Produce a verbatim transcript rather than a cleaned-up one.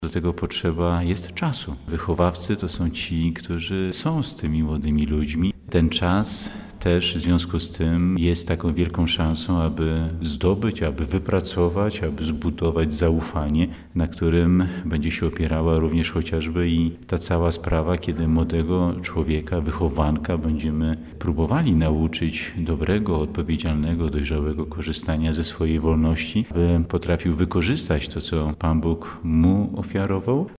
Do tego potrzeba jest czasu. Wychowawcy to są ci, którzy są z tymi młodymi ludźmi. Ten czas też w związku z tym jest taką wielką szansą, aby zdobyć, aby wypracować, aby zbudować zaufanie, na którym będzie się opierała również chociażby i ta cała sprawa, kiedy młodego człowieka, wychowanka będziemy próbowali nauczyć dobrego, odpowiedzialnego, dojrzałego korzystania ze swojej wolności, by potrafił wykorzystać to, co Pan Bóg mu ofiarował,